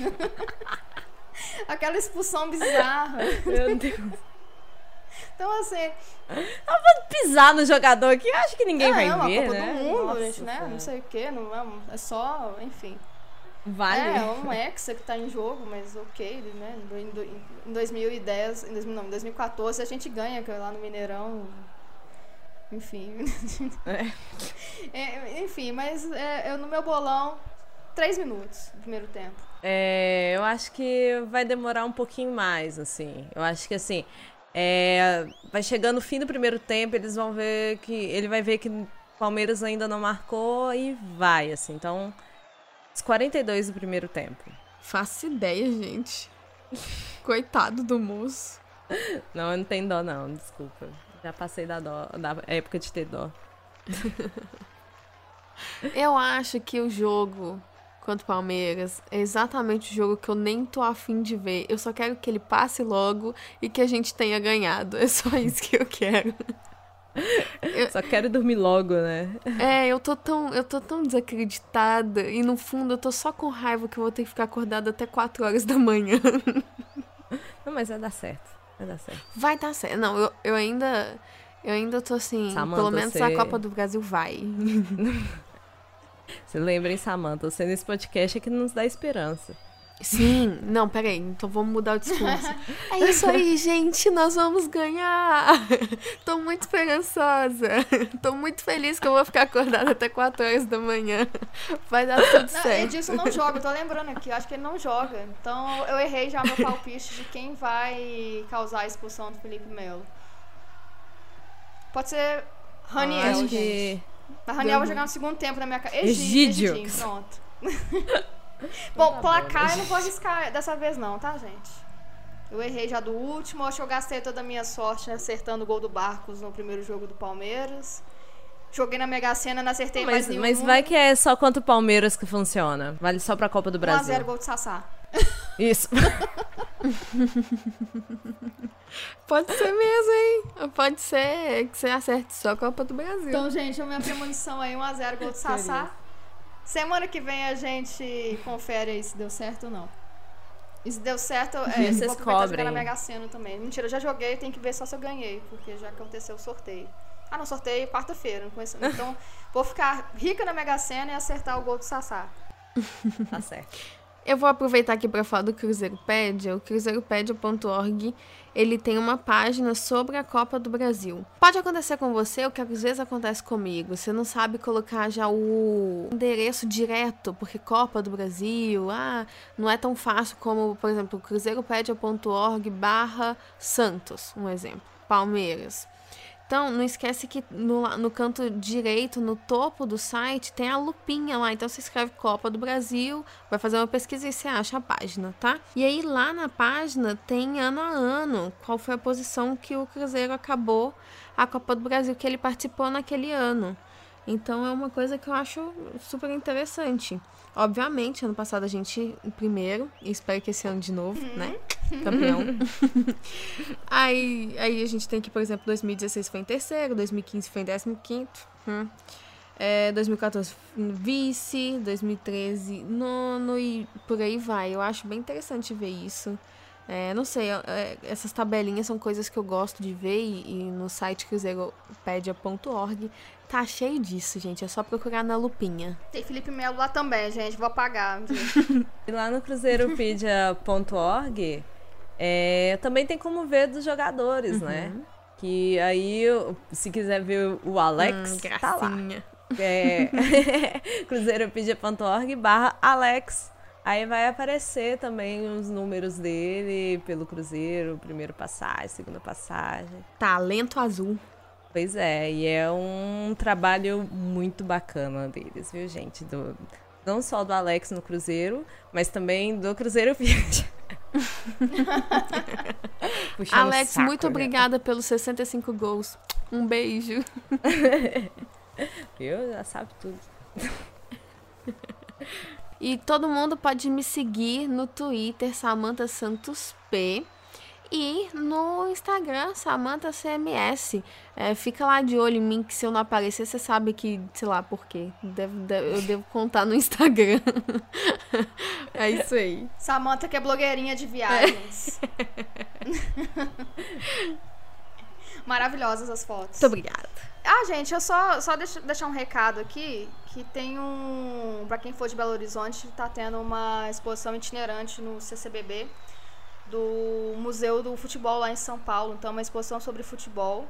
[SPEAKER 2] Aquela expulsão bizarra.
[SPEAKER 3] Meu Deus.
[SPEAKER 2] Então, assim...
[SPEAKER 3] Eu vou pisar no jogador aqui, acho que ninguém vai ver,
[SPEAKER 2] Copa
[SPEAKER 3] né?
[SPEAKER 2] do Mundo,
[SPEAKER 3] Nossa,
[SPEAKER 2] gente, né? Não sei o quê, é só, enfim.
[SPEAKER 3] Vale.
[SPEAKER 2] É um hexa que tá em jogo, mas ok, né? Em 2010, em 2014 a gente ganha lá no Mineirão. Enfim. Enfim, mas no meu bolão, 3 minutos no primeiro tempo.
[SPEAKER 3] Eu acho que vai demorar um pouquinho mais, assim. Eu acho que, assim, vai chegando o fim do primeiro tempo, ele vai ver que o Palmeiras ainda não marcou e vai, assim. Então, os 42 do primeiro tempo.
[SPEAKER 4] Faço ideia, gente. Coitado do moço.
[SPEAKER 3] Não, eu não tenho dó, não, desculpa. Já passei da época de ter dó.
[SPEAKER 4] Eu acho que o jogo contra o Palmeiras é exatamente o jogo que eu nem tô afim de ver. Eu só quero que ele passe logo e que a gente tenha ganhado. É só isso que eu quero.
[SPEAKER 3] Só quero dormir logo, né?
[SPEAKER 4] Eu tô tão desacreditada e no fundo eu tô só com raiva que eu vou ter que ficar acordada até 4 horas da manhã.
[SPEAKER 3] Não, mas vai dar certo.
[SPEAKER 4] Vai dar certo. Não, eu ainda tô assim,
[SPEAKER 3] Samantha,
[SPEAKER 4] pelo menos a Copa do Brasil vai.
[SPEAKER 3] Você lembra, hein, Samantha? Você nesse podcast é que nos dá esperança.
[SPEAKER 4] Sim, não, peraí, então vamos mudar o discurso. É isso aí, gente, nós vamos ganhar. Tô muito esperançosa. Tô muito feliz que eu vou ficar acordada até 4 horas da manhã. Vai dar tudo certo.
[SPEAKER 2] Edilson não joga, eu tô lembrando aqui, eu acho que ele não joga. Então eu errei já meu palpite de quem vai causar a expulsão do Felipe Melo. Pode ser Raniel,
[SPEAKER 3] Acho
[SPEAKER 2] gente.
[SPEAKER 3] que...
[SPEAKER 2] Mas Raniel vai jogar no segundo tempo na minha casa.
[SPEAKER 3] Egídio.
[SPEAKER 2] Egidinho, pronto. Bom, placar eu não vou arriscar dessa vez não, tá, gente? Eu errei já do último, acho que eu gastei toda a minha sorte acertando o gol do Barcos no primeiro jogo do Palmeiras. Joguei na Mega Sena, não acertei mais nenhum.
[SPEAKER 3] Mas vai que é só contra o Palmeiras que funciona. Vale só pra Copa do Brasil.
[SPEAKER 2] 1x0 gol de Sassá.
[SPEAKER 3] Isso.
[SPEAKER 4] Pode ser mesmo, hein? Pode ser que você acerte só a Copa do Brasil.
[SPEAKER 2] Então, gente, a minha premonição aí, 1x0 gol de Sassá. Semana que vem a gente confere aí se deu certo ou não. E se deu certo,
[SPEAKER 3] vocês
[SPEAKER 2] vou aproveitar e jogar na
[SPEAKER 3] cobrem.
[SPEAKER 2] Mega Sena também. Mentira, eu já joguei, tem que ver só se eu ganhei, porque já aconteceu o sorteio. Ah, não, sorteio quarta-feira, não conheço. Então, vou ficar rica na Mega Sena e acertar o gol do Sassá.
[SPEAKER 3] Tá certo.
[SPEAKER 4] Eu vou aproveitar aqui para falar do Cruzeiropédia. O cruzeiropédia.org, ele tem uma página sobre a Copa do Brasil. Pode acontecer com você o que às vezes acontece comigo. Você não sabe colocar já o endereço direto, porque Copa do Brasil, não é tão fácil como, por exemplo, cruzeiropédia.org/Santos, um exemplo, Palmeiras. Então, não esquece que no canto direito, no topo do site, tem a lupinha lá. Então, você escreve Copa do Brasil, vai fazer uma pesquisa e você acha a página, tá? E aí, lá na página, tem ano a ano, qual foi a posição que o Cruzeiro acabou a Copa do Brasil, que ele participou naquele ano. Então, é uma coisa que eu acho super interessante. Obviamente, ano passado a gente primeiro, e espero que esse ano de novo, né? Campeão. Aí a gente tem que, por exemplo, 2016 foi em terceiro, 2015 foi em 15º, 2014 vice, 2013 nono e por aí vai. Eu acho bem interessante ver isso. Não sei, essas tabelinhas são coisas que eu gosto de ver e no site cruzeiropédia.org tá cheio disso, gente. É só procurar na lupinha.
[SPEAKER 2] Tem Felipe Melo lá também, gente. Vou apagar.
[SPEAKER 3] E lá no cruzeiropedia.org também tem como ver dos jogadores, né? Que aí, se quiser ver o Alex, tá lá. cruzeiropedia.org/Alex. Aí vai aparecer também os números dele pelo Cruzeiro, primeiro passagem, segunda passagem.
[SPEAKER 4] Talento azul.
[SPEAKER 3] Pois é, e é um trabalho muito bacana deles, viu, gente? Não só do Alex no Cruzeiro, mas também do Cruzeiropedia.
[SPEAKER 4] Alex, muito obrigada pelos 65 gols. Um beijo.
[SPEAKER 3] Eu já sabe tudo.
[SPEAKER 4] E todo mundo pode me seguir no Twitter, Samantha Santos P. E no Instagram, Samantha CMS. Fica lá de olho em mim, que se eu não aparecer, você sabe que, sei lá por quê. Eu devo contar no Instagram. É isso aí.
[SPEAKER 2] Samantha, que é blogueirinha de viagens. Maravilhosas as fotos.
[SPEAKER 4] Muito obrigada.
[SPEAKER 2] Gente, eu só deixar um recado aqui, que tem pra quem for de Belo Horizonte, tá tendo uma exposição itinerante no CCBB, do Museu do Futebol lá em São Paulo. Então, é uma exposição sobre futebol.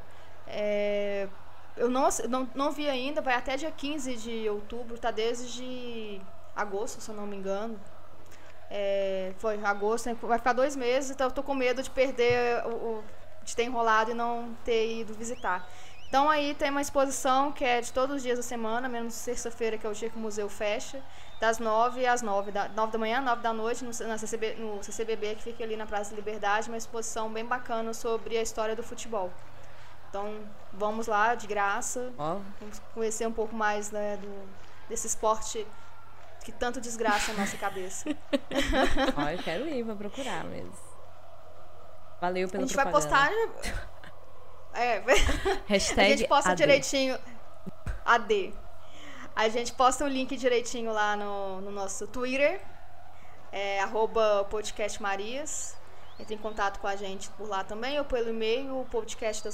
[SPEAKER 2] Eu não vi ainda, vai até dia 15 de outubro, tá desde agosto, se eu não me engano. Foi agosto, vai ficar 2 meses, então eu tô com medo de perder, de ter enrolado e não ter ido visitar. Então aí tem uma exposição que é de todos os dias da semana, menos terça-feira, que é o dia que o museu fecha, das 9 às 9 da manhã, 9 da noite, no CCBB, que fica ali na Praça da Liberdade, uma exposição bem bacana sobre a história do futebol. Então vamos lá, de graça, vamos conhecer um pouco mais, né, desse esporte que tanto desgraça a nossa cabeça.
[SPEAKER 3] Eu quero ir, vou procurar mesmo. Valeu pela propaganda.
[SPEAKER 2] A gente vai postar...
[SPEAKER 3] Hashtag
[SPEAKER 2] a gente posta
[SPEAKER 3] AD.
[SPEAKER 2] direitinho. AD. A gente posta o link direitinho lá no nosso Twitter, @podcastmarias. Entre em contato com a gente por lá também, ou pelo e-mail,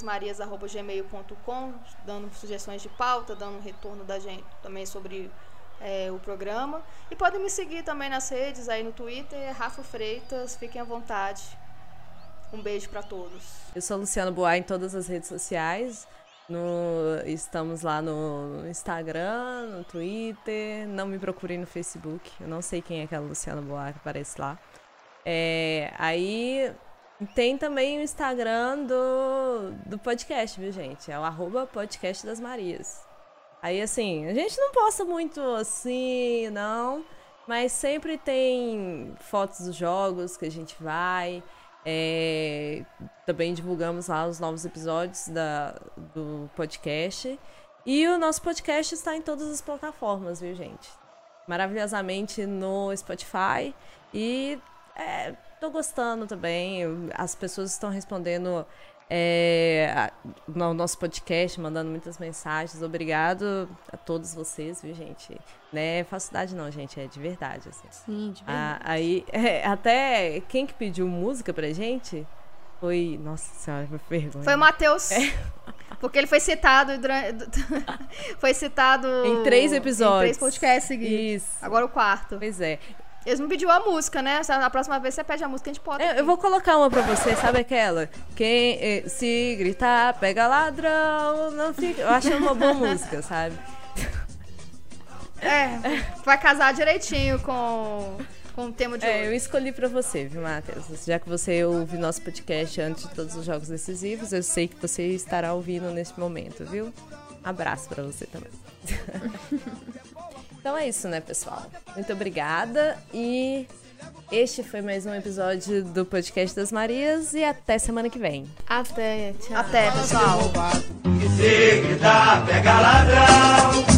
[SPEAKER 2] podcastdasmarias@gmail.com, dando sugestões de pauta, dando um retorno da gente também sobre o programa. E podem me seguir também nas redes, aí no Twitter, Rafa Freitas, fiquem à vontade. Um beijo para todos.
[SPEAKER 3] Eu sou Luciana Boar em todas as redes sociais. Estamos lá no Instagram, no Twitter. Não me procurem no Facebook. Eu não sei quem é aquela Luciana Boar que aparece lá. Aí tem também o Instagram do podcast, viu, gente? É o @podcast das Marias. Aí, assim, a gente não posta muito assim, não. Mas sempre tem fotos dos jogos que a gente vai. Também divulgamos lá os novos episódios do podcast. E o nosso podcast está em todas as plataformas, viu, gente? Maravilhosamente no Spotify. E tô gostando também. As pessoas estão respondendo no nosso podcast, mandando muitas mensagens. Obrigado a todos vocês, viu, gente? Não é falsidade não, gente, é de verdade, assim.
[SPEAKER 4] Sim, de verdade.
[SPEAKER 3] Aí, até quem que pediu música pra gente foi... Nossa senhora, foi vergonha.
[SPEAKER 2] Foi o Matheus. Porque ele foi citado
[SPEAKER 3] em 3 episódios.
[SPEAKER 2] Em 3 podcasts seguidos.
[SPEAKER 3] Isso.
[SPEAKER 2] Agora o 4.
[SPEAKER 3] Pois é.
[SPEAKER 2] Eles não pediu a música, né? Na próxima vez você pede a música, a gente pode.
[SPEAKER 3] Eu vou colocar uma pra você, sabe aquela? Quem se gritar, pega ladrão, não fica... Eu acho uma boa música, sabe?
[SPEAKER 2] Vai casar direitinho com o tema de hoje.
[SPEAKER 3] Eu escolhi pra você, viu, Matheus? Já que você ouve nosso podcast antes de todos os jogos decisivos, eu sei que você estará ouvindo nesse momento, viu? Abraço pra você também. Então é isso, né, pessoal? Muito obrigada e este foi mais um episódio do Podcast das Marias e até semana que vem.
[SPEAKER 4] Até, tchau.
[SPEAKER 2] Até, pessoal.
[SPEAKER 6] E se gritar, pega ladrão.